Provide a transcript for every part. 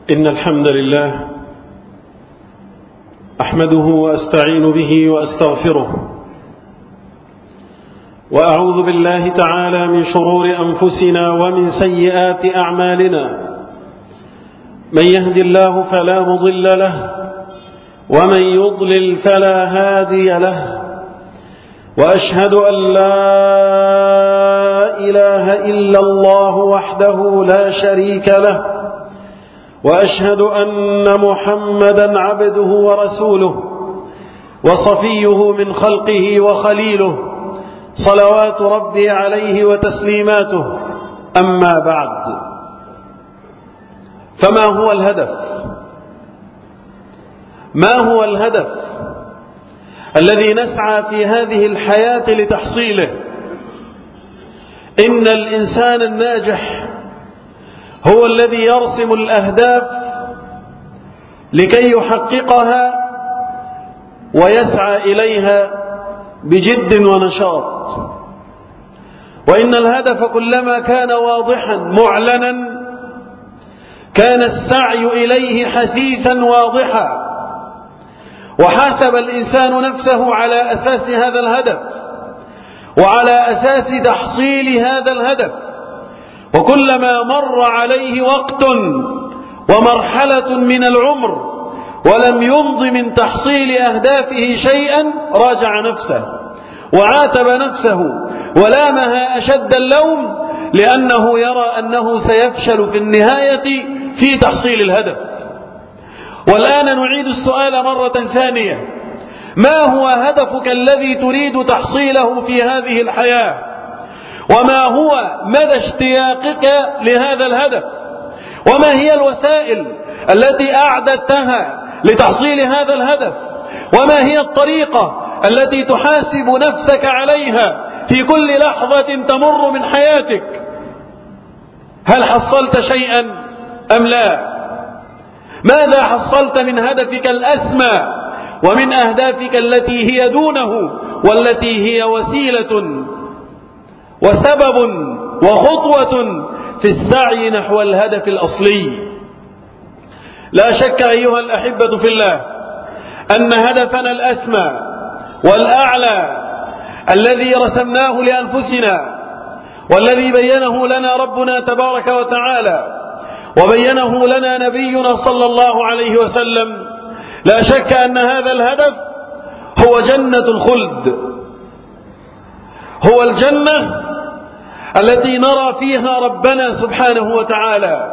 إن الحمد لله أحمده وأستعين به وأستغفره، وأعوذ بالله تعالى من شرور أنفسنا ومن سيئات أعمالنا. من يهد الله فلا مضل له، ومن يضلل فلا هادي له، وأشهد أن لا إله إلا الله وحده لا شريك له، وأشهد أن محمدا عبده ورسوله وصفيه من خلقه وخليله، صلوات ربي عليه وتسليماته. أما بعد، فما هو الهدف؟ ما هو الهدف الذي نسعى في هذه الحياة لتحصيله؟ إن الإنسان الناجح هو الذي يرسم الأهداف لكي يحققها ويسعى إليها بجد ونشاط. وإن الهدف كلما كان واضحا معلنا كان السعي إليه حثيثا واضحا، وحاسب الإنسان نفسه على أساس هذا الهدف وعلى أساس تحصيل هذا الهدف. وكلما مر عليه وقت ومرحلة من العمر ولم يمض من تحصيل أهدافه شيئا راجع نفسه وعاتب نفسه ولامها أشد اللوم، لأنه يرى أنه سيفشل في النهاية في تحصيل الهدف. والآن نعيد السؤال مرة ثانية: ما هو هدفك الذي تريد تحصيله في هذه الحياة؟ وما هو مدى اشتياقك لهذا الهدف؟ وما هي الوسائل التي أعددتها لتحصيل هذا الهدف؟ وما هي الطريقة التي تحاسب نفسك عليها في كل لحظة تمر من حياتك؟ هل حصلت شيئا أم لا؟ ماذا حصلت من هدفك الأسمى ومن أهدافك التي هي دونه والتي هي وسيلة وسبب وخطوة في السعي نحو الهدف الأصلي؟ لا شك أيها الأحبة في الله أن هدفنا الأسمى والأعلى الذي رسمناه لأنفسنا والذي بينه لنا ربنا تبارك وتعالى وبينه لنا نبينا صلى الله عليه وسلم، لا شك أن هذا الهدف هو جنة الخلد، هو الجنة التي نرى فيها ربنا سبحانه وتعالى.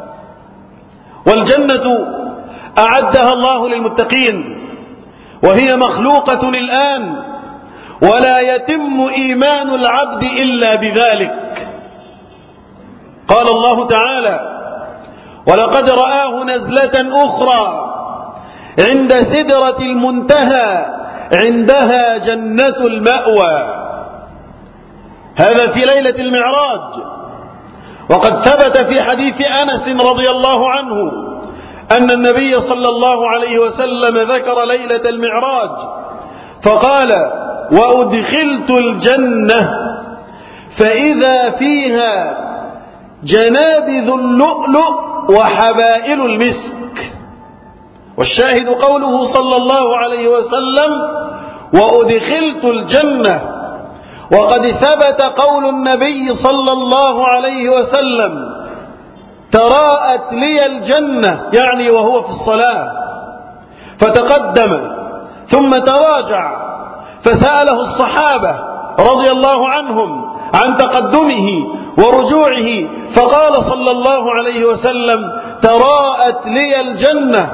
والجنة أعدها الله للمتقين، وهي مخلوقة الآن، ولا يتم إيمان العبد إلا بذلك. قال الله تعالى: ولقد رآه نزلة أخرى عند سدرة المنتهى عندها جنة المأوى. هذا في ليلة المعراج. وقد ثبت في حديث أنس رضي الله عنه أن النبي صلى الله عليه وسلم ذكر ليلة المعراج فقال: وأدخلت الجنة فإذا فيها جنابذ اللؤلؤ وحبائل المسك. والشاهد قوله صلى الله عليه وسلم: وأدخلت الجنة. وقد ثبت قول النبي صلى الله عليه وسلم: تراءت لي الجنة، يعني وهو في الصلاة، فتقدم ثم تراجع فسأله الصحابة رضي الله عنهم عن تقدمه ورجوعه، فقال صلى الله عليه وسلم: تراءت لي الجنة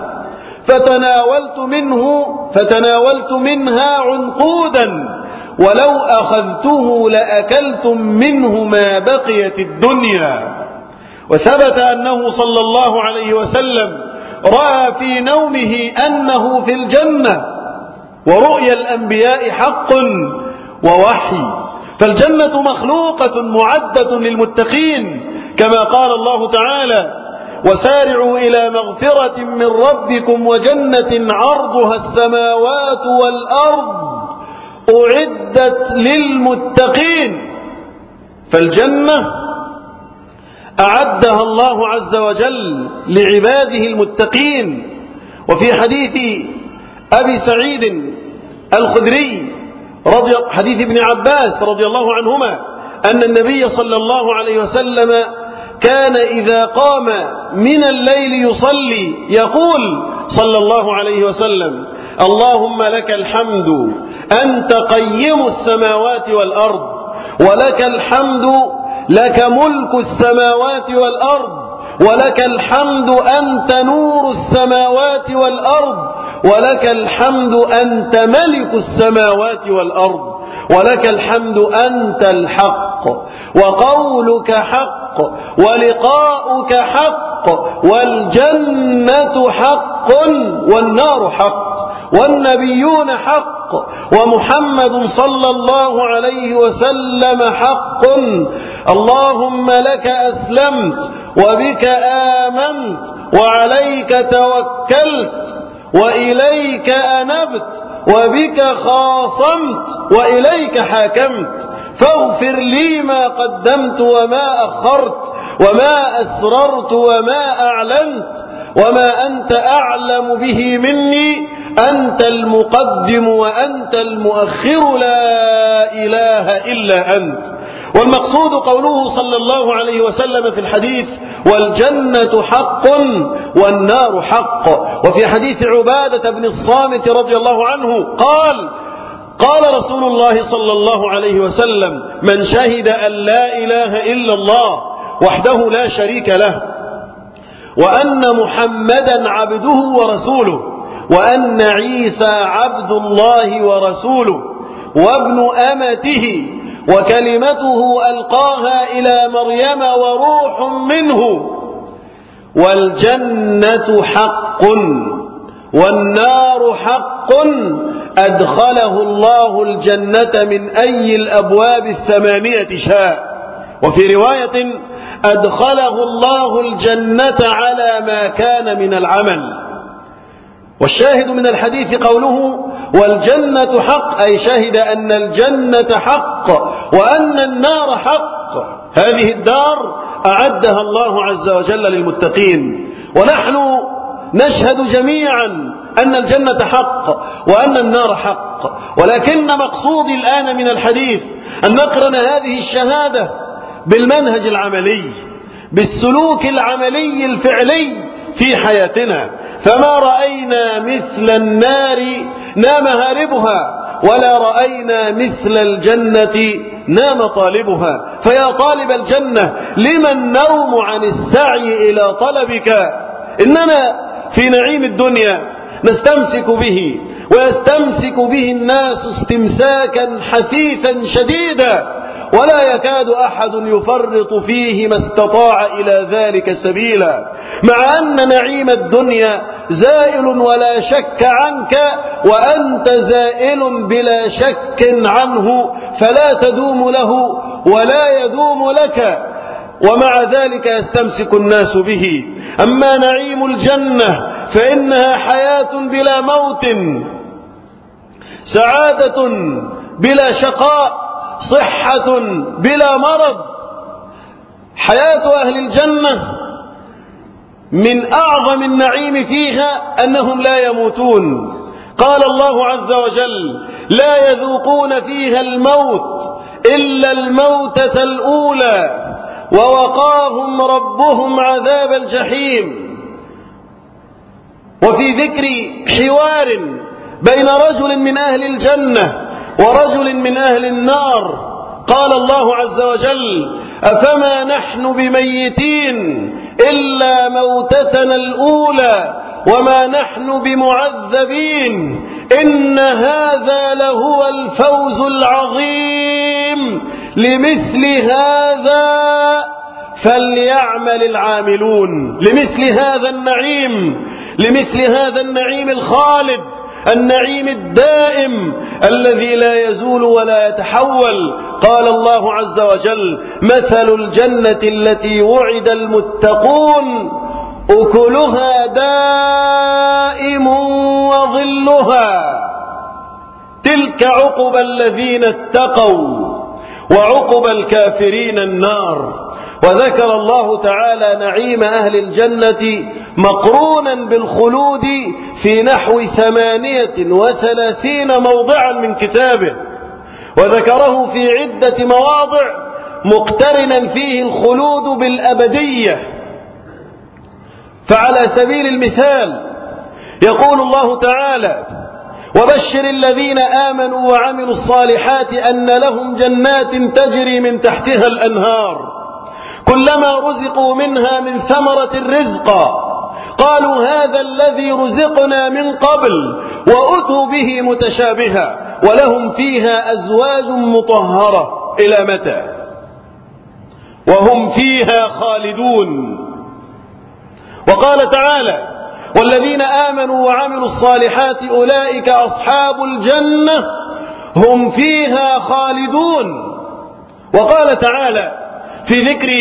فتناولت منها عنقودا ولو أخذته لأكلتم منه ما بقيت الدنيا. وثبت أنه صلى الله عليه وسلم رأى في نومه أنه في الجنة، ورؤيا الأنبياء حق ووحي. فالجنة مخلوقة معدة للمتقين، كما قال الله تعالى: وسارعوا إلى مغفرة من ربكم وجنة عرضها السماوات والأرض أعدت للمتقين. فالجنة أعدها الله عز وجل لعباده المتقين. وفي حديث أبي سعيد الخدري حديث ابن عباس رضي الله عنهما أن النبي صلى الله عليه وسلم كان إذا قام من الليل يصلي يقول صلى الله عليه وسلم: اللهم لك الحمد أنت قيم السماوات والأرض، ولك الحمد لك ملك السماوات والأرض، ولك الحمد أنت نور السماوات والأرض، ولك الحمد أنت ملك السماوات والأرض، ولك الحمد أنت الحق، وقولك حق، ولقاؤك حق، والجنة حق، والنار حق، والنبيون حق، ومحمد صلى الله عليه وسلم حق. اللهم لك أسلمت، وبك آمنت، وعليك توكلت، وإليك أنبت، وبك خاصمت، وإليك حاكمت، فاغفر لي ما قدمت وما أخرت، وما أسررت وما أعلنت، وما أنت أعلم به مني، أنت المقدم وأنت المؤخر، لا إله إلا أنت. والمقصود قوله صلى الله عليه وسلم في الحديث: والجنة حق والنار حق. وفي حديث عبادة بن الصامت رضي الله عنه قال رسول الله صلى الله عليه وسلم: من شهد أن لا إله إلا الله وحده لا شريك له، وأن محمدا عبده ورسوله، وأن عيسى عبد الله ورسوله وابن أمته وكلمته ألقاها إلى مريم وروح منه، والجنة حق والنار حق، أدخله الله الجنة من أي الأبواب الثمانية شاء. وفي رواية: أدخله الله الجنة على ما كان من العمل. والشاهد من الحديث قوله: والجنة حق، أي شهد أن الجنة حق وأن النار حق. هذه الدار أعدها الله عز وجل للمتقين، ونحن نشهد جميعا أن الجنة حق وأن النار حق. ولكن مقصودي الآن من الحديث أن نقرن هذه الشهادة بالمنهج العملي، بالسلوك العملي الفعلي في حياتنا. فما رأينا مثل النار نام هاربها، ولا رأينا مثل الجنة نام طالبها. فيا طالب الجنة، لما النوم عن السعي إلى طلبك؟ إننا في نعيم الدنيا نستمسك به، ويستمسك به الناس استمساكا حثيثا شديدا، ولا يكاد أحد يفرط فيه ما استطاع إلى ذلك سبيلا، مع أن نعيم الدنيا زائل ولا شك عنك، وأنت زائل بلا شك عنه، فلا تدوم له ولا يدوم لك، ومع ذلك يستمسك الناس به. أما نعيم الجنة فإنها حياة بلا موت، سعادة بلا شقاء، صحة بلا مرض. حياة أهل الجنة من أعظم النعيم فيها أنهم لا يموتون. قال الله عز وجل: لا يذوقون فيها الموت إلا الموتة الأولى، ووقاهم ربهم عذاب الجحيم. وفي ذكر حوار بين رجل من أهل الجنة ورجل من أهل النار قال الله عز وجل: أفما نحن بميتين إلا موتتنا الأولى وما نحن بمعذبين إن هذا لهو الفوز العظيم لمثل هذا فليعمل العاملون. لمثل هذا النعيم، لمثل هذا النعيم الخالد، النعيم الدائم الذي لا يزول ولا يتحول. قال الله عز وجل: مثل الجنة التي وعد المتقون أكلها دائم وظلها، تلك عقبى الذين اتقوا، وعقبى الكافرين النار. وذكر الله تعالى نعيم أهل الجنة مقرونا بالخلود في نحو 38 موضعا من كتابه، وذكره في عدة مواضع مقترنا فيه الخلود بالأبدية. فعلى سبيل المثال يقول الله تعالى: وبشر الذين آمنوا وعملوا الصالحات أن لهم جنات تجري من تحتها الأنهار كلما رزقوا منها من ثمرة رزقا قالوا هذا الذي رزقنا من قبل وأتوا به متشابها ولهم فيها أزواج مطهرة إلى متى وهم فيها خالدون. وقال تعالى: والذين آمنوا وعملوا الصالحات أولئك أصحاب الجنة هم فيها خالدون. وقال تعالى في ذكر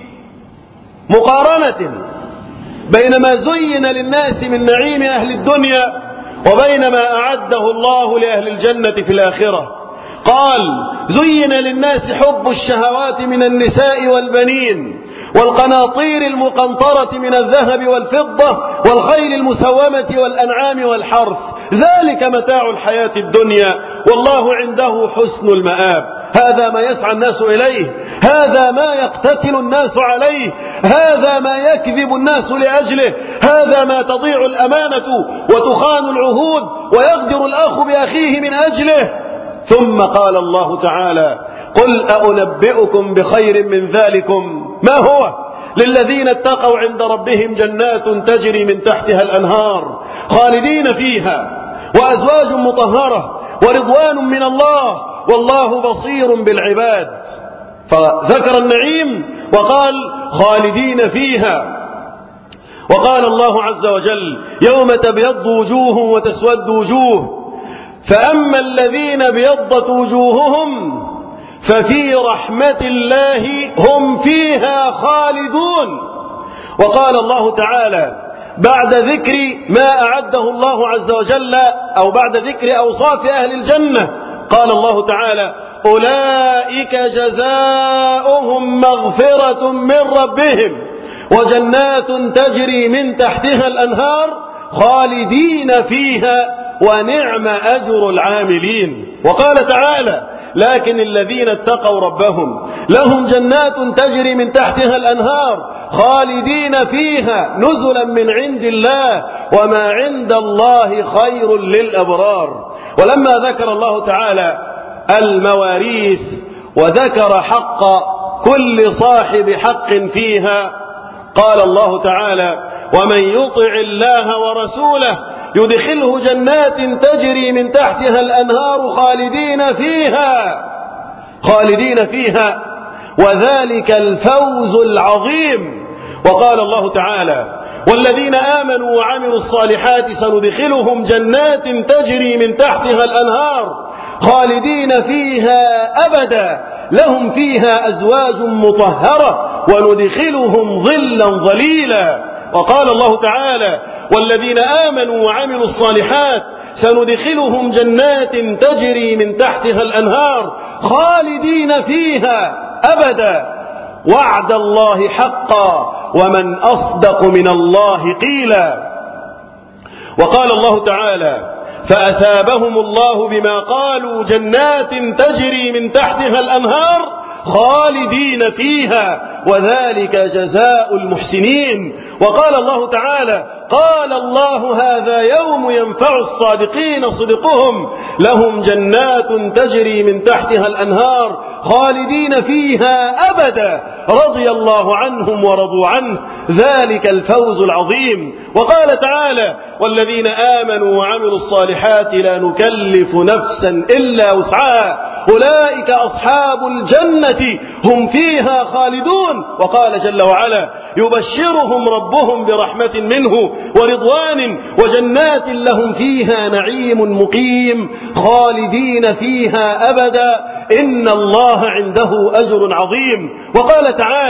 مقارنة بين ما زين للناس من نعيم أهل الدنيا وبين ما أعده الله لأهل الجنة في الآخرة، قال: زين للناس حب الشهوات من النساء والبنين والقناطير المقنطرة من الذهب والفضة والخيل المسومة والأنعام والحرث ذلك متاع الحياة الدنيا والله عنده حسن المآب. هذا ما يسعى الناس إليه، هذا ما يقتتل الناس عليه، هذا ما يكذب الناس لأجله، هذا ما تضيع الأمانة وتخان العهود ويغدر الأخ بأخيه من أجله. ثم قال الله تعالى: قل أنبئكم بخير من ذلكم ما هو للذين اتقوا عند ربهم جنات تجري من تحتها الأنهار خالدين فيها وأزواج مطهرة ورضوان من الله والله بصير بالعباد. فذكر النعيم وقال خالدين فيها. وقال الله عز وجل: يوم تبيض وجوه وتسود وجوه فأما الذين بيضت وجوههم ففي رحمة الله هم فيها خالدون. وقال الله تعالى بعد ذكر ما أعده الله عز وجل أو بعد ذكر أوصاف أهل الجنة قال الله تعالى: أولئك جزاؤهم مغفرة من ربهم وجنات تجري من تحتها الأنهار خالدين فيها ونعم أجر العاملين. وقال تعالى: لكن الذين اتقوا ربهم لهم جنات تجري من تحتها الأنهار خالدين فيها نزلا من عند الله وما عند الله خير للأبرار. ولما ذكر الله تعالى المواريث وذكر حق كل صاحب حق فيها قال الله تعالى: ومن يطع الله ورسوله يدخله جنات تجري من تحتها الأنهار خالدين فيها وذلك الفوز العظيم. وقال الله تعالى: والذين آمنوا وعملوا الصالحات سندخلهم جنات تجري من تحتها الأنهار خالدين فيها أبدا لهم فيها أزواج مطهرة وندخلهم ظلا ظليلا. وقال الله تعالى: والذين آمنوا وعملوا الصالحات سندخلهم جنات تجري من تحتها الأنهار خالدين فيها أبدا وعد الله حقا ومن أصدق من الله قيلا. وقال الله تعالى: فأثابهم الله بما قالوا جنات تجري من تحتها الأنهار خالدين فيها وذلك جزاء المحسنين. وقال الله تعالى: قال الله هذا يوم ينفع الصادقين صدقهم لهم جنات تجري من تحتها الأنهار خالدين فيها أبدا رضي الله عنهم ورضوا عنه ذلك الفوز العظيم. وقال تعالى: والذين آمنوا وعملوا الصالحات لا نكلف نفسا إلا وسعها أولئك أصحاب الجنة هم فيها خالدون. وقال جل وعلا: يبشرهم ربهم برحمة منه ورضوان وجنات لهم فيها نعيم مقيم خالدين فيها أبدا إن الله عنده أجر عظيم. وقال تعالى: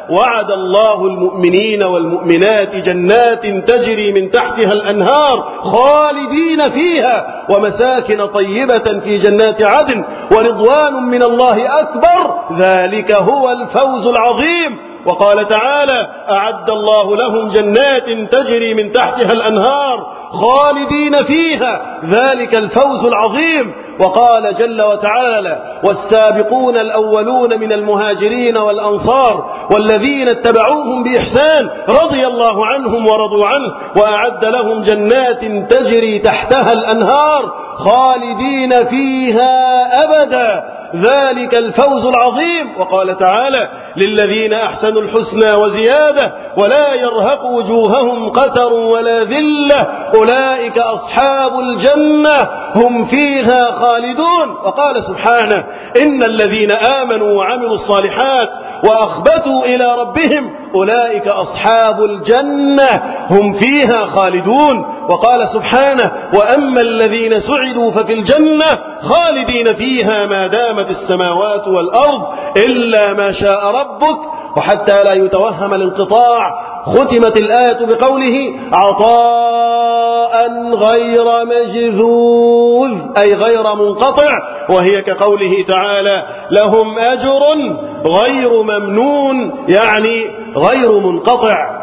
وعد الله المؤمنين والمؤمنات جنات تجري من تحتها الأنهار خالدين فيها ومساكن طيبة في جنات عدن ورضوان من الله أكبر ذلك هو الفوز العظيم. وقال تعالى أعد الله لهم جنات تجري من تحتها الأنهار خالدين فيها ذلك الفوز العظيم. وقال جل وتعالى والسابقون الأولون من المهاجرين والأنصار والذين اتبعوهم بإحسان رضي الله عنهم ورضوا عنه وأعد لهم جنات تجري تحتها الأنهار خالدين فيها أبدا ذلك الفوز العظيم. وقال تعالى للذين أحسنوا الحسنى وزيادة ولا يرهق وجوههم قتر ولا ذلة أولئك أصحاب الجنة هم فيها خالدون. وقال سبحانه إن الذين آمنوا وعملوا الصالحات وأخبتوا إلى ربهم أولئك أصحاب الجنة هم فيها خالدون. وقال سبحانه وأما الذين سعدوا ففي الجنة خالدين فيها ما دامت السماوات والأرض إلا ما شاء ربك. وحتى لا يتوهم الانقطاع ختمت الآية بقوله عطاء غير مجذوذ أي غير منقطع وهي كقوله تعالى لهم أجر غير ممنون يعني غير منقطع.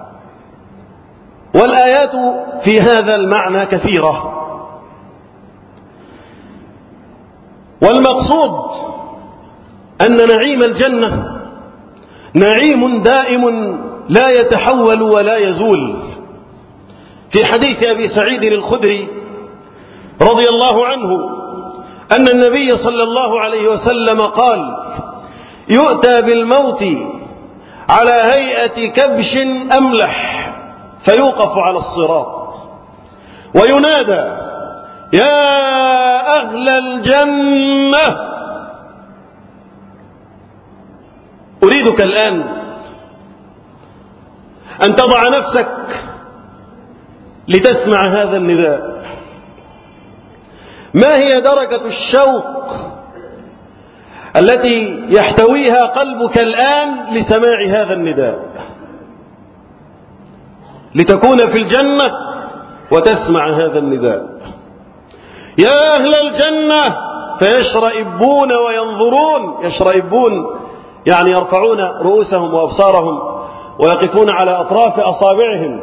والآيات في هذا المعنى كثيرة والمقصود أن نعيم الجنة نعيم دائم لا يتحول ولا يزول. في حديث أبي سعيد الخدري رضي الله عنه أن النبي صلى الله عليه وسلم قال يؤتى بالموت على هيئة كبش أملح فيوقف على الصراط وينادى يا أهل الجنة. أريدك الآن أن تضع نفسك لتسمع هذا النداء. ما هي درجة الشوق التي يحتويها قلبك الآن لسماع هذا النداء لتكون في الجنة وتسمع هذا النداء يا أهل الجنة فيشرئبون وينظرون. يشرئبون يعني يرفعون رؤوسهم وأبصارهم ويقفون على أطراف أصابعهم.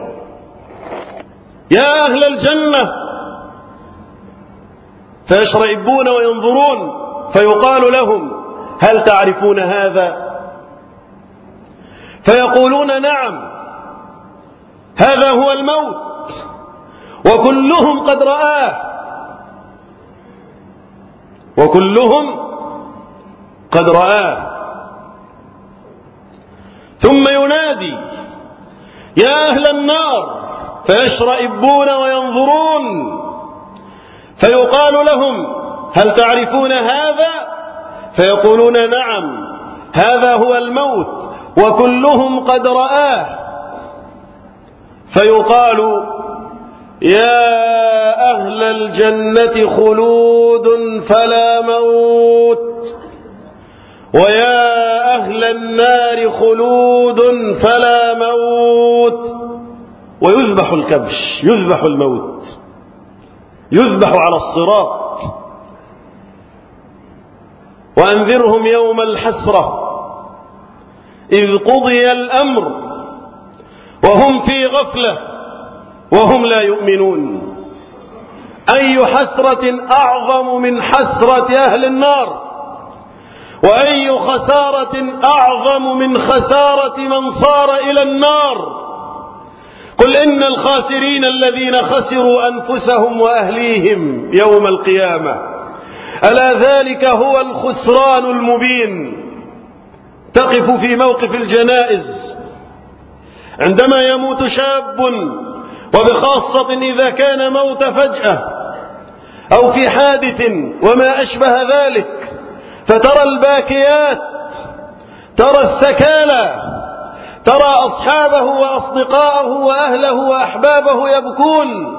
يا أهل الجنة فيشرئبون وينظرون فيقال لهم هل تعرفون هذا؟ فيقولون نعم هذا هو الموت وكلهم قد رآه وكلهم قد رآه. ثم ينادي يا أهل النار فيشرئبون وينظرون فيقال لهم هل تعرفون هذا؟ فيقولون نعم هذا هو الموت وكلهم قد رآه. فيقال يا أهل الجنة خلود فلا موت ويا أهل النار خلود فلا موت. ويذبح الكبش يذبح الموت يذبح على الصراط. وأنذرهم يوم الحسرة إذ قضي الأمر وهم في غفلة وهم لا يؤمنون. أي حسرة أعظم من حسرة أهل النار وأي خسارة أعظم من خسارة من صار إلى النار. قل إن الخاسرين الذين خسروا أنفسهم وأهليهم يوم القيامة ألا ذلك هو الخسران المبين. تقف في موقف الجنائز عندما يموت شاب وبخاصة إذا كان موت فجأة أو في حادث وما أشبه ذلك فترى الباكيات ترى الثكالى ترى أصحابه وأصدقاءه وأهله وأحبابه يبكون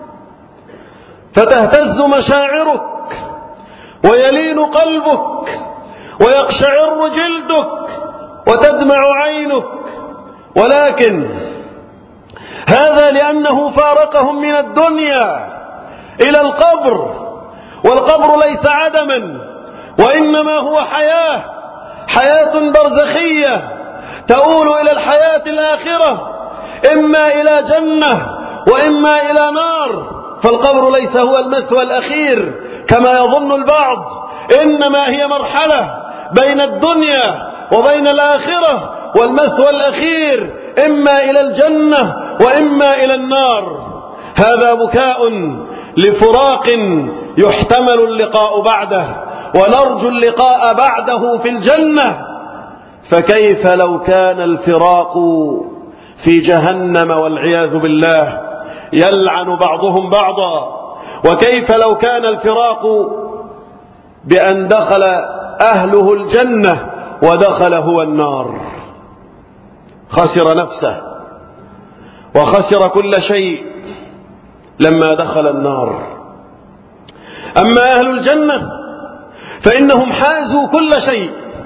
فتهتز مشاعرك ويلين قلبك ويقشعر جلدك وتدمع عينك، ولكن هذا لأنه فارقهم من الدنيا إلى القبر، والقبر ليس عدما، وإنما هو حياة برزخية تؤول إلى الحياة الآخرة، إما إلى جنة وإما إلى نار. فالقبر ليس هو المثوى الأخير كما يظن البعض، إنما هي مرحلة بين الدنيا وبين الآخرة، والمثوى الأخير إما إلى الجنة وإما إلى النار. هذا بكاء لفراق يحتمل اللقاء بعده، ونرجو اللقاء بعده في الجنة. فكيف لو كان الفراق في جهنم والعياذ بالله يلعن بعضهم بعضا؟ وكيف لو كان الفراق بأن دخل أهله الجنة ودخل هو النار؟ خسر نفسه وخسر كل شيء لما دخل النار. أما أهل الجنة فإنهم حازوا كل شيء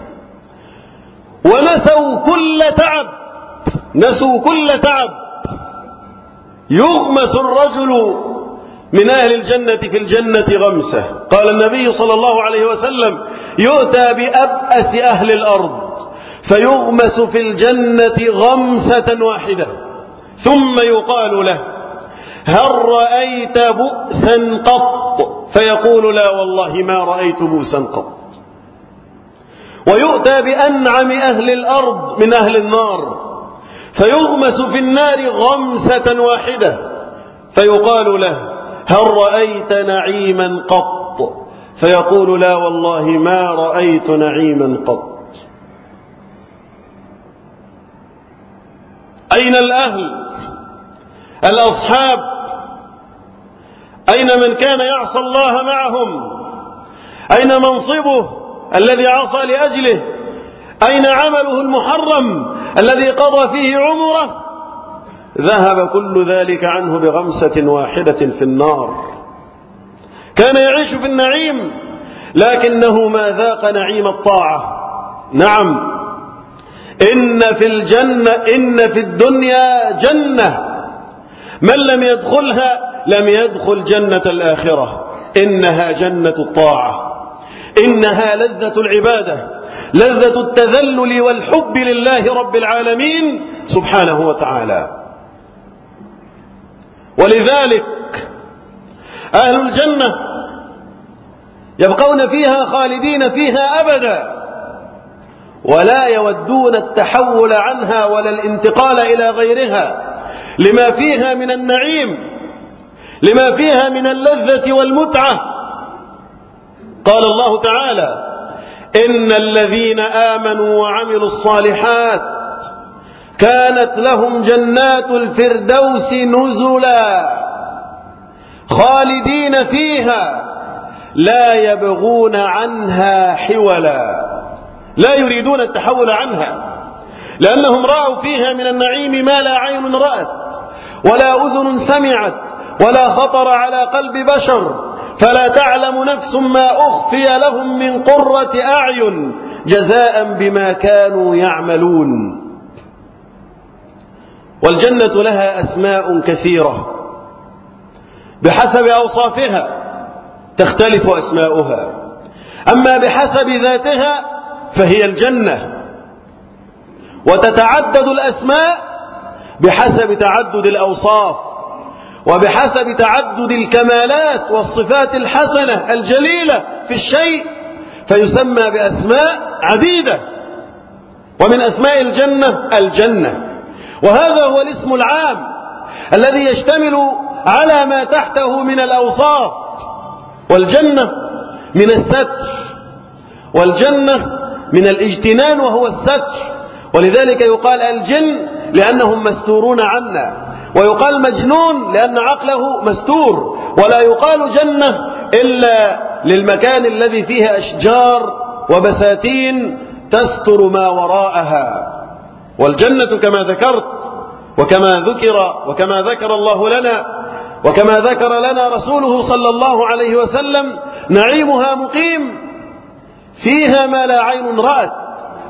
ونسوا كل تعب. يغمس الرجل من أهل الجنة في الجنة غمسة. قال النبي صلى الله عليه وسلم: يؤتى بأبأس أهل الأرض فيغمس في الجنة غمسة واحدة، ثم يقال له: هل رأيت بؤسا قط؟ فيقول: لا والله ما رأيت بؤسا قط. ويؤتى بأنعم أهل الأرض من أهل النار فيغمس في النار غمسة واحدة، فيقال له: هل رأيت نعيما قط؟ فيقول: لا والله ما رأيت نعيما قط. أين الأهل الأصحاب؟ أين من كان يعصى الله معهم؟ أين منصبه الذي عصى لأجله؟ أين عمله المحرم الذي قضى فيه عمره؟ ذهب كل ذلك عنه بغمسة واحدة في النار. كان يعيش في النعيم لكنه ما ذاق نعيم الطاعة. نعم، إن في الدنيا جنة، من لم يدخلها لم يدخل جنة الآخرة. إنها جنة الطاعة، إنها لذة العبادة، لذة التذلل والحب لله رب العالمين سبحانه وتعالى. ولذلك أهل الجنة يبقون فيها خالدين فيها أبدا، ولا يودون التحول عنها ولا الانتقال إلى غيرها، لما فيها من النعيم، لما فيها من اللذة والمتعة. قال الله تعالى: إن الذين آمنوا وعملوا الصالحات كانت لهم جنات الفردوس نزلا خالدين فيها لا يبغون عنها حولا. لا يريدون التحول عنها، لأنهم رأوا فيها من النعيم ما لا عين رأت ولا أذن سمعت ولا خطر على قلب بشر، فلا تعلم نفس ما أخفي لهم من قرة أعين جزاء بما كانوا يعملون. والجنة لها أسماء كثيرة بحسب أوصافها تختلف أسماؤها، أما بحسب ذاتها فهي الجنة، وتتعدد الأسماء بحسب تعدد الأوصاف وبحسب تعدد الكمالات والصفات الحسنة الجليلة في الشيء، فيسمى بأسماء عديدة. ومن أسماء الجنة، وهذا هو الاسم العام الذي يشتمل على ما تحته من الأوصاف. والجنة من الستر، والجنة من الاجتنان وهو الستر، ولذلك يقال الجن لأنهم مستورون عنا، ويقال مجنون لأن عقله مستور، ولا يقال جنة إلا للمكان الذي فيه أشجار وبساتين تستر ما وراءها. والجنة كما ذكرت وكما ذكر الله لنا وكما ذكر لنا رسوله صلى الله عليه وسلم، نعيمها مقيم، فيها ما لا عين رأت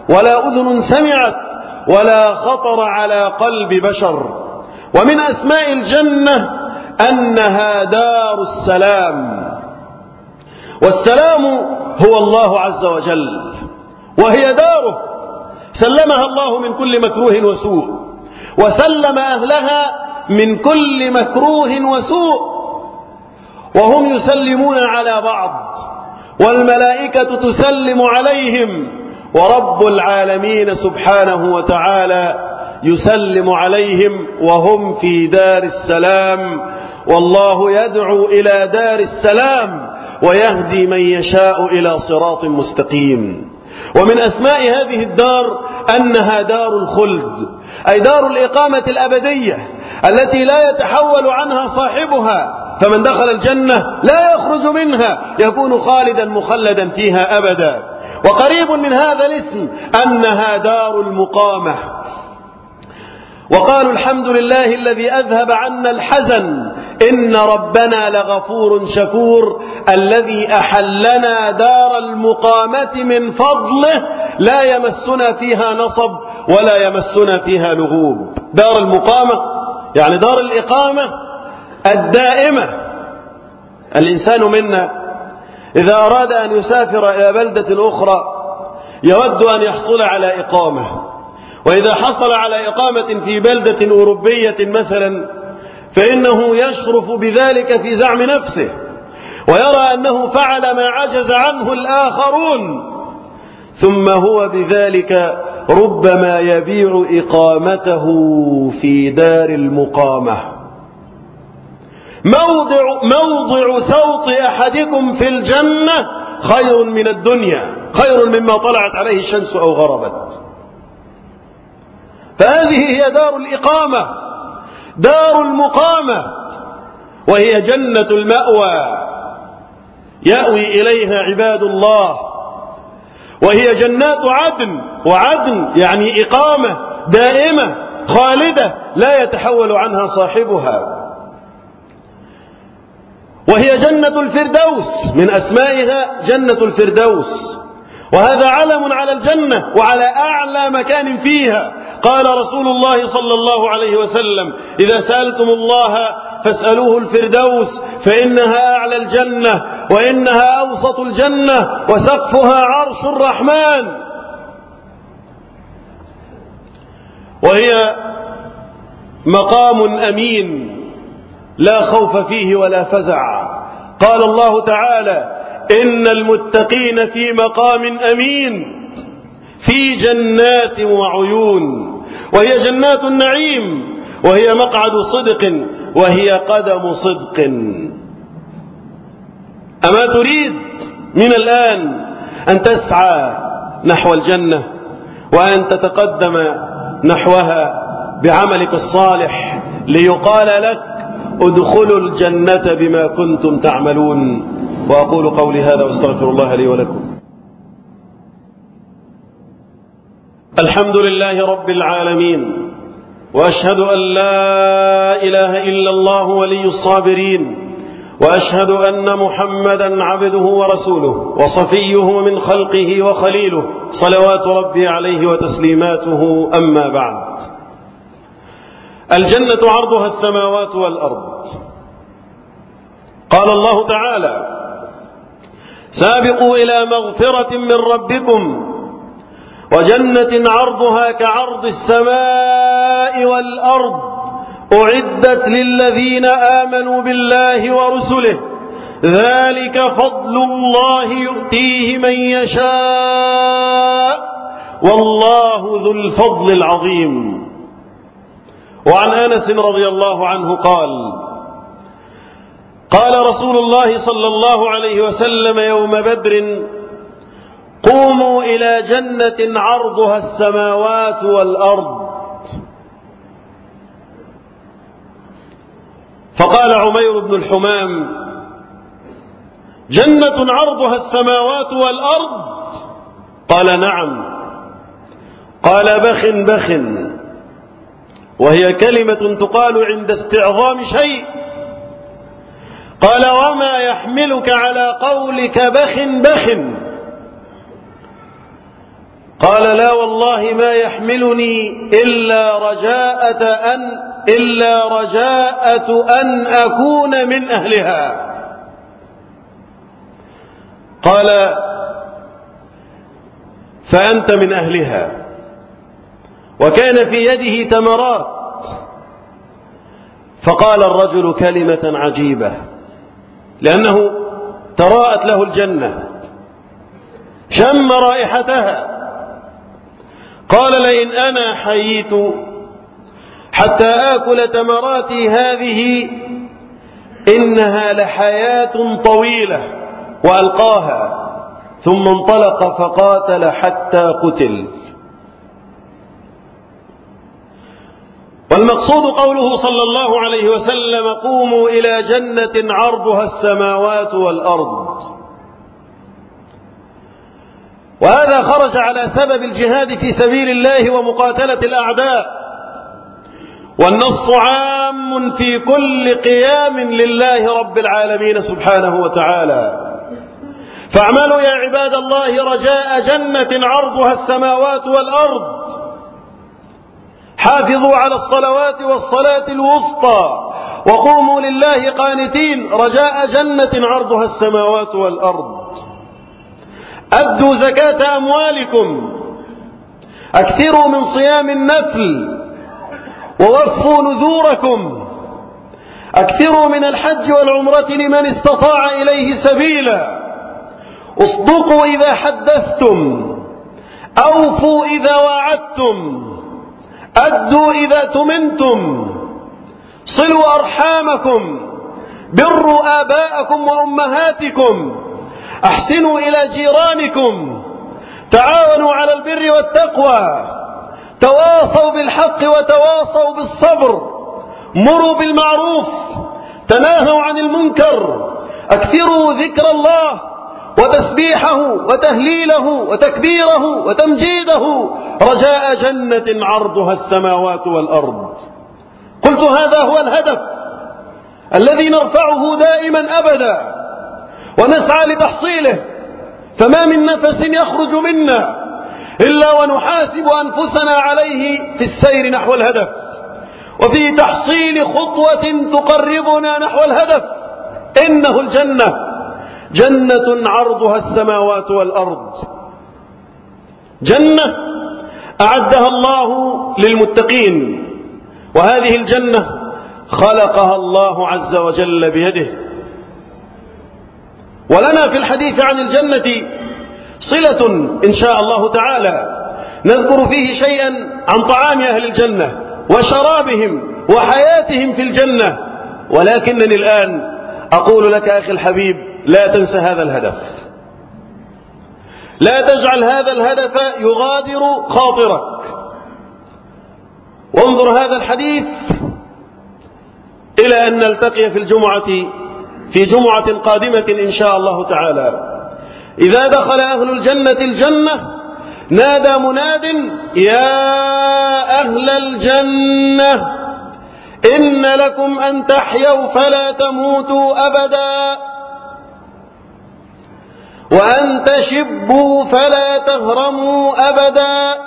ولا أذن سمعت ولا خطر على قلب بشر. ومن أسماء الجنة أنها دار السلام، والسلام هو الله عز وجل، وهي داره سلمها الله من كل مكروه وسوء، وسلم أهلها من كل مكروه وسوء، وهم يسلمون على بعض، والملائكة تسلم عليهم، ورب العالمين سبحانه وتعالى يسلم عليهم وهم في دار السلام. والله يدعو إلى دار السلام ويهدي من يشاء إلى صراط مستقيم. ومن أسماء هذه الدار أنها دار الخلد، أي دار الإقامة الأبدية التي لا يتحول عنها صاحبها، فمن دخل الجنة لا يخرج منها، يكون خالدا مخلدا فيها أبدا. وقريب من هذا الاسم أنها دار المقامة. وقالوا الحمد لله الذي أذهب عنا الحزن إن ربنا لغفور شكور، الذي أحلنا دار المقامة من فضله لا يمسنا فيها نصب ولا يمسنا فيها لغوب. دار المقامة يعني دار الإقامة الدائمة. الإنسان منا إذا أراد أن يسافر إلى بلدة أخرى يود أن يحصل على إقامة، وإذا حصل على إقامة في بلدة أوروبية مثلا فإنه يشرف بذلك في زعم نفسه، ويرى أنه فعل ما عجز عنه الآخرون، ثم هو بذلك ربما يبيع إقامته في دار المقامة. موضع سوط أحدكم في الجنة خير من الدنيا، خير مما طلعت عليه الشمس أو غربت. فهذه هي دار الإقامة، دار المقامة، وهي جنة المأوى يأوي إليها عباد الله، وهي جنات عدن، وعدن يعني إقامة دائمة خالدة لا يتحول عنها صاحبها. وهي جنة الفردوس، من أسمائها جنة الفردوس، وهذا علم على الجنة وعلى أعلى مكان فيها. قال رسول الله صلى الله عليه وسلم: إذا سألتم الله فاسألوه الفردوس فإنها أعلى الجنة وإنها أوسط الجنة وسقفها عرش الرحمن. وهي مقام أمين لا خوف فيه ولا فزع. قال الله تعالى: إن المتقين في مقام أمين في جنات وعيون. وهي جنات النعيم، وهي مقعد صدق، وهي قدم صدق. أما تريد من الآن أن تسعى نحو الجنة وأن تتقدم نحوها بعملك الصالح ليقال لك: ادخلوا الجنة بما كنتم تعملون. وأقول قولي هذا واستغفر الله لي ولكم. الحمد لله رب العالمين، وأشهد أن لا إله إلا الله ولي الصابرين، وأشهد أن محمدا عبده ورسوله وصفيه من خلقه وخليله، صلوات ربي عليه وتسليماته. أما بعد، الجنة عرضها السماوات والأرض. قال الله تعالى: سابقوا إلى مغفرة من ربكم وجنة عرضها كعرض السماء والأرض أعدت للذين آمنوا بالله ورسله ذلك فضل الله يؤتيه من يشاء والله ذو الفضل العظيم. وعن أنس رضي الله عنه قال: قال رسول الله صلى الله عليه وسلم يوم بدر: قوموا إلى جنة عرضها السماوات والأرض. فقال عمير بن الحمام: جنة عرضها السماوات والأرض؟ قال: نعم. قال: بخ بخ، وهي كلمة تقال عند استعظام شيء. قال: وما يحملك على قولك بخ بخ؟ قال لا والله ما يحملني إلا رجاءة أن أكون من أهلها. قال فأنت من أهلها. وكان في يده تمرات، فقال الرجل كلمة عجيبة لأنه تراءت له الجنة، شم رائحتها، قال لئن أنا حييت حتى آكل تمراتي هذه إنها لحياة طويلة، وألقاها ثم انطلق فقاتل حتى قتل. والمقصود قوله صلى الله عليه وسلم قوموا إلى جنة عرضها السماوات والأرض. وهذا خرج على سبب الجهاد في سبيل الله ومقاتلة الأعداء، والنص عام في كل قيام لله رب العالمين سبحانه وتعالى. فاعملوا يا عباد الله رجاء جنة عرضها السماوات والأرض، حافظوا على الصلوات والصلاة الوسطى، وقوموا لله قانتين رجاء جنة عرضها السماوات والأرض. أدوا زكاة أموالكم، أكثروا من صيام النفل، ووفوا نذوركم، أكثروا من الحج والعمرة لمن استطاع إليه سبيلا، اصدقوا إذا حدثتم، أوفوا إذا وعدتم، أدوا إذا تمنتم، صلوا أرحامكم، بروا آباءكم وأمهاتكم، أحسنوا إلى جيرانكم، تعاونوا على البر والتقوى، تواصوا بالحق وتواصوا بالصبر، مروا بالمعروف، تناهوا عن المنكر، أكثروا ذكر الله وتسبيحه وتهليله وتكبيره وتمجيده رجاء جنة عرضها السماوات والأرض. قلت هذا هو الهدف الذي نرفعه دائما أبدا ونسعى لتحصيله، فما من نفس يخرج منا إلا ونحاسب أنفسنا عليه في السير نحو الهدف، وفي تحصيل خطوة تقربنا نحو الهدف. إنه الجنة، جنة عرضها السماوات والأرض، جنة أعدها الله للمتقين، وهذه الجنة خلقها الله عز وجل بيده. ولنا في الحديث عن الجنة صلة إن شاء الله تعالى، نذكر فيه شيئا عن طعام أهل الجنة وشرابهم وحياتهم في الجنة. ولكنني الآن أقول لك أخي الحبيب لا تنسى هذا الهدف، لا تجعل هذا الهدف يغادر خاطرك. وانظر هذا الحديث إلى أن نلتقي في جمعة قادمة إن شاء الله تعالى. إذا دخل أهل الجنة الجنة نادى مناد يا أهل الجنة إن لكم أن تحيوا فلا تموتوا أبدا، وأن تشبوا فلا تهرموا أبدا،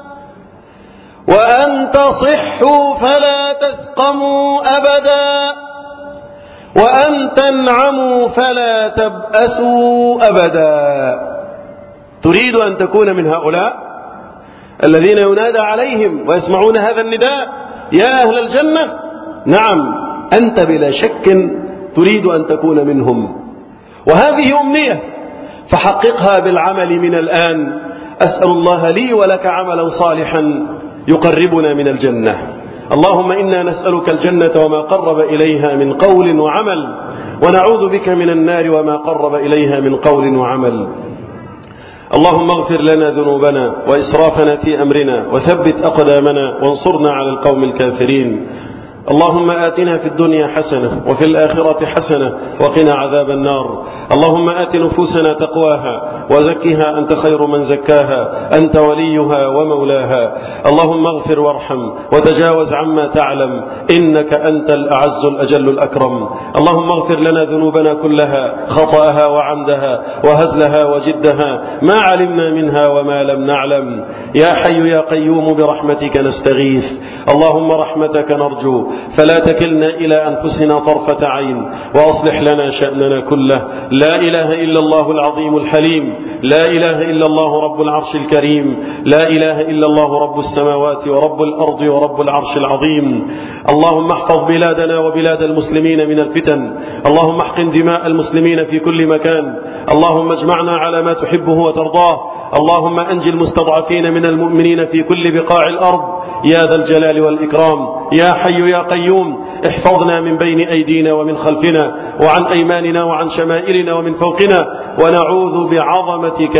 وأن تصحوا فلا تسقموا أبدا، وأن تنعموا فلا تبأسوا أبدا. تريد أن تكون من هؤلاء الذين ينادى عليهم ويسمعون هذا النداء يا أهل الجنة؟ نعم، أنت بلا شك تريد أن تكون منهم، وهذه أمنية فحققها بالعمل من الآن. أسأل الله لي ولك عملا صالحا يقربنا من الجنة. اللهم إنا نسألك الجنة وما قرب إليها من قول وعمل، ونعوذ بك من النار وما قرب إليها من قول وعمل. اللهم اغفر لنا ذنوبنا وإسرافنا في أمرنا، وثبت أقدامنا، وانصرنا على القوم الكافرين. اللهم آتنا في الدنيا حسنة وفي الآخرة حسنة وقنا عذاب النار. اللهم آت نفوسنا تقواها وزكها أنت خير من زكاها، أنت وليها ومولاها. اللهم اغفر وارحم وتجاوز عما تعلم، إنك أنت الأعز الأجل الأكرم. اللهم اغفر لنا ذنوبنا كلها، خطأها وعمدها وهزلها وجدها، ما علمنا منها وما لم نعلم. يا حي يا قيوم برحمتك نستغيث. اللهم رحمتك نرجو، فلا تكلنا إلى أنفسنا طرفة عين، وأصلح لنا شأننا كله. لا إله إلا الله العظيم الحليم، لا إله إلا الله رب العرش الكريم، لا إله إلا الله رب السماوات ورب الأرض ورب العرش العظيم. اللهم احفظ بلادنا وبلاد المسلمين من الفتن، اللهم احقن دماء المسلمين في كل مكان، اللهم اجمعنا على ما تحبه وترضاه، اللهم أنجي المستضعفين من المؤمنين في كل بقاع الأرض يا ذا الجلال والإكرام. يا حي يا قيوم احفظنا من بين أيدينا ومن خلفنا وعن أيماننا وعن شمائلنا ومن فوقنا، ونعوذ بعظمتك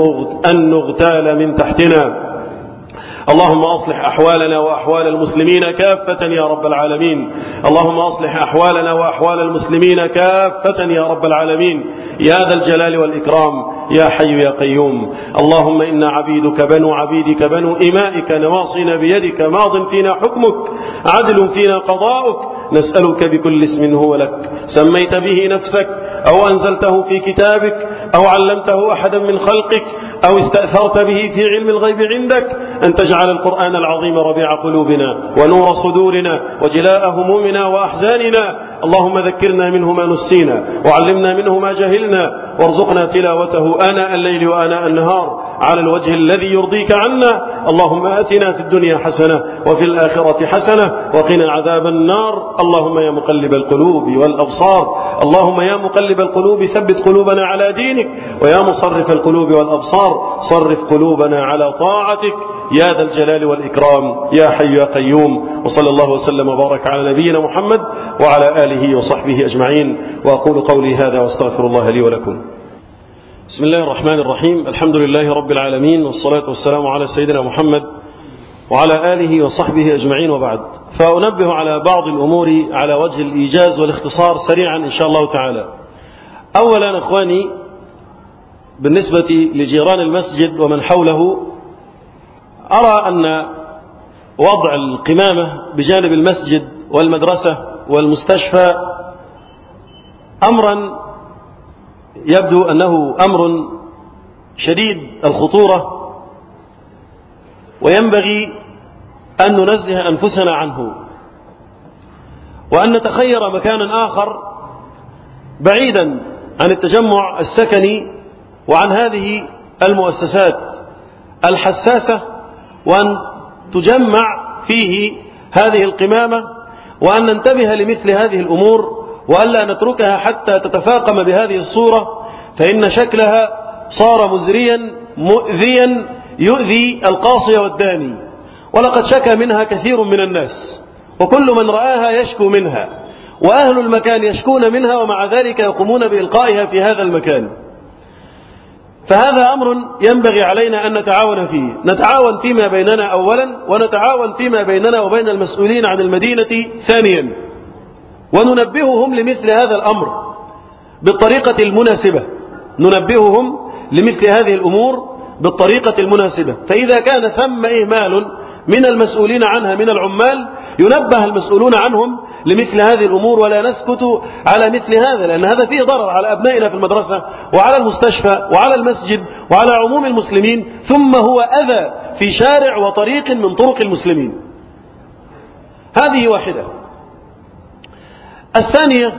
أن نغتال من تحتنا. اللهم أصلح أحوالنا وأحوال المسلمين كافة يا رب العالمين. اللهم أصلح أحوالنا وأحوال المسلمين كافة يا رب العالمين يا ذا الجلال والإكرام يا حي يا قيوم. اللهم إنا عبيدك بنو عبيدك بنو إمائك، نواصينا بيدك، ماض فينا حكمك، عدل فينا قضاؤك، نسألك بكل اسم هو لك سميت به نفسك أو أنزلته في كتابك أو علمته أحدا من خلقك أو استأثرت به في علم الغيب عندك، أن تجعل القرآن العظيم ربيع قلوبنا ونور صدورنا وجلاء همومنا وأحزاننا. اللهم ذكرنا منه ما نسينا وعلمنا منه ما جهلنا، وارزقنا تلاوته آناء الليل وآناء النهار على الوجه الذي يرضيك عنا. اللهم آتنا في الدنيا حسنة وفي الآخرة حسنة وقنا عذاب النار. اللهم يا مقلب القلوب والأبصار، اللهم يا مقلب القلوب ثبت قلوبنا على دينك، ويا مصرف القلوب والأبصار صرف قلوبنا على طاعتك يا ذا الجلال والإكرام يا حي يا قيوم. وصلى الله وسلم وبارك على نبينا محمد وعلى آله وصحبه أجمعين. وأقول قولي هذا واستغفر الله لي ولكم. بسم الله الرحمن الرحيم. الحمد لله رب العالمين، والصلاة والسلام على سيدنا محمد وعلى آله وصحبه أجمعين، وبعد. فأنبه على بعض الأمور على وجه الإيجاز والاختصار سريعا إن شاء الله تعالى. أولا أخواني، بالنسبة لجيران المسجد ومن حوله، أرى أن وضع القمامة بجانب المسجد والمدرسة والمستشفى أمرا يبدو أنه أمر شديد الخطورة، وينبغي أن ننزه أنفسنا عنه، وأن نتخير مكانا آخر بعيدا عن التجمع السكني وعن هذه المؤسسات الحساسة، وأن تجمع فيه هذه القمامة، وأن ننتبه لمثل هذه الأمور، وألا نتركها حتى تتفاقم بهذه الصورة، فإن شكلها صار مزريا مؤذيا يؤذي القاصي والداني، ولقد شكى منها كثير من الناس، وكل من رآها يشكو منها، وأهل المكان يشكون منها، ومع ذلك يقومون بإلقائها في هذا المكان. فهذا أمر ينبغي علينا أن نتعاون فيه، نتعاون فيما بيننا أولا، ونتعاون فيما بيننا وبين المسؤولين عن المدينة ثانيا، وننبههم لمثل هذا الأمر بالطريقة المناسبة، ننبههم لمثل هذه الأمور بالطريقة المناسبة. فإذا كان ثم إهمال من المسؤولين عنها من العمال، ينبه المسؤولون عنهم لمثل هذه الأمور، ولا نسكت على مثل هذا، لأن هذا فيه ضرر على أبنائنا في المدرسة وعلى المستشفى وعلى المسجد وعلى عموم المسلمين، ثم هو أذى في شارع وطريق من طرق المسلمين. هذه واحدة. الثانية،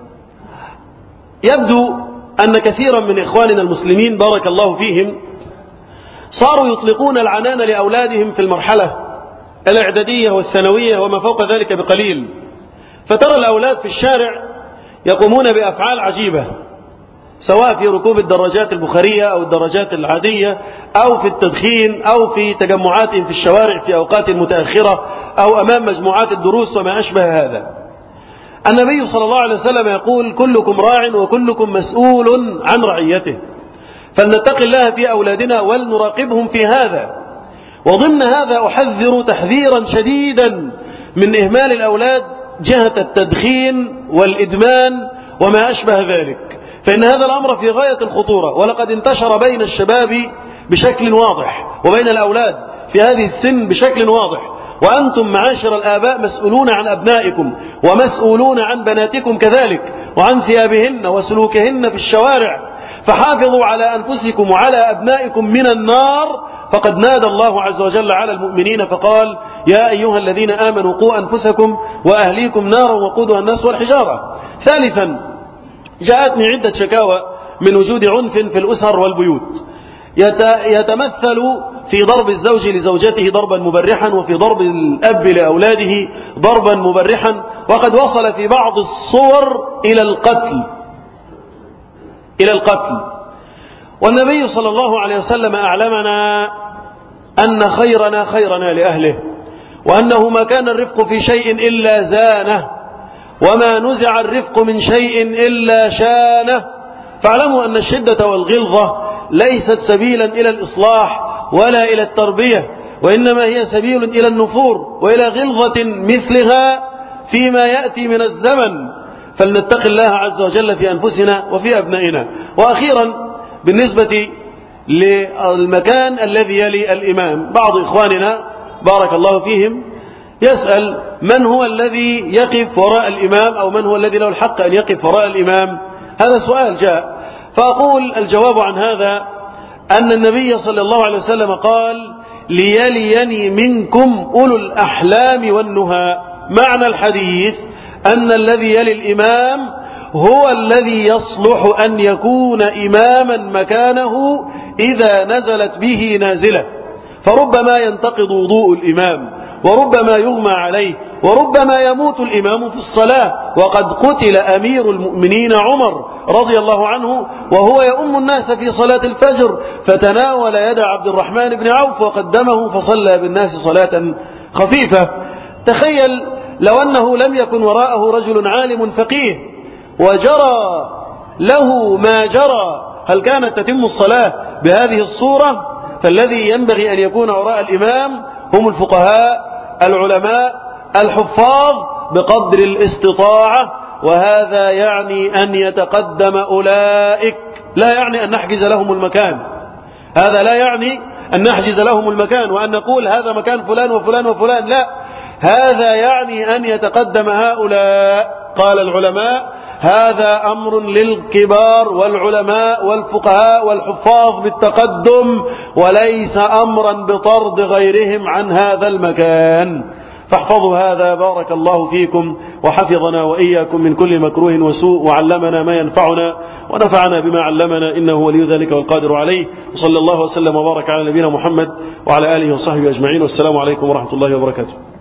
يبدو أن كثيرا من إخواننا المسلمين بارك الله فيهم صاروا يطلقون العنان لأولادهم في المرحلة الإعدادية والثانوية وما فوق ذلك بقليل، فترى الأولاد في الشارع يقومون بأفعال عجيبة، سواء في ركوب الدراجات البخارية أو الدراجات العادية، أو في التدخين، أو في تجمعاتهم في الشوارع في أوقات متأخرة، أو أمام مجموعات الدروس وما أشبه هذا. النبي صلى الله عليه وسلم يقول: كلكم راع وكلكم مسؤول عن رعيته، فلنتق الله في أولادنا ولنراقبهم في هذا. وضمن هذا أحذر تحذيرا شديدا من إهمال الأولاد جهة التدخين والإدمان وما أشبه ذلك، فإن هذا الأمر في غاية الخطورة، ولقد انتشر بين الشباب بشكل واضح وبين الأولاد في هذه السن بشكل واضح. وأنتم معاشر الآباء مسؤولون عن أبنائكم ومسؤولون عن بناتكم كذلك، وعن ثيابهن وسلوكهن في الشوارع، فحافظوا على أنفسكم وعلى أبنائكم من النار. فقد نادى الله عز وجل على المؤمنين فقال: يا أيها الذين آمنوا قوا أنفسكم وأهليكم نارا وقودها الناس والحجارة. ثالثا، جاءتني عدة شكاوى من وجود عنف في الأسر والبيوت، يتمثل في ضرب الزوج لزوجته ضربا مبرحا، وفي ضرب الأب لأولاده ضربا مبرحا، وقد وصل في بعض الصور إلى القتل. والنبي صلى الله عليه وسلم أعلمنا أن خيرنا لأهله، وأنه ما كان الرفق في شيء إلا زانه، وما نزع الرفق من شيء إلا شانه. فاعلموا أن الشدة والغلظة ليست سبيلا إلى الإصلاح ولا إلى التربية، وإنما هي سبيل إلى النفور وإلى غلظة مثلها فيما يأتي من الزمن. فلنتق الله عز وجل في أنفسنا وفي أبنائنا. وأخيرا، بالنسبة للمكان الذي يلي الإمام، بعض إخواننا بارك الله فيهم يسأل: من هو الذي يقف وراء الإمام، أو من هو الذي له الحق أن يقف وراء الإمام؟ هذا سؤال جاء، فأقول الجواب عن هذا أن النبي صلى الله عليه وسلم قال: ليليني منكم أولو الأحلام والنهى. معنى الحديث أن الذي يلي الإمام هو الذي يصلح أن يكون إماما مكانه إذا نزلت به نازلة، فربما ينتقض وضوء الإمام، وربما يغمى عليه، وربما يموت الإمام في الصلاة. وقد قتل أمير المؤمنين عمر رضي الله عنه وهو يؤم الناس في صلاة الفجر، فتناول يد عبد الرحمن بن عوف وقدمه فصلى بالناس صلاة خفيفة. تخيل لو أنه لم يكن وراءه رجل عالم فقيه وجرى له ما جرى، هل كانت تتم الصلاة بهذه الصورة؟ فالذي ينبغي أن يكون وراء الإمام هم الفقهاء العلماء الحفاظ بقدر الاستطاعة، وهذا يعني أن يتقدم أولئك، لا يعني أن نحجز لهم المكان، هذا لا يعني أن نحجز لهم المكان وأن نقول هذا مكان فلان وفلان وفلان، لا، هذا يعني أن يتقدم هؤلاء. قال العلماء: هذا أمر للكبار والعلماء والفقهاء والحفاظ بالتقدم، وليس أمرا بطرد غيرهم عن هذا المكان. فاحفظوا هذا، بارك الله فيكم وحفظنا وإياكم من كل مكروه وسوء، وعلمنا ما ينفعنا ونفعنا بما علمنا، إنه ولي ذلك والقادر عليه. وصلى الله وسلم وبارك على نبينا محمد وعلى آله وصحبه أجمعين، والسلام عليكم ورحمة الله وبركاته.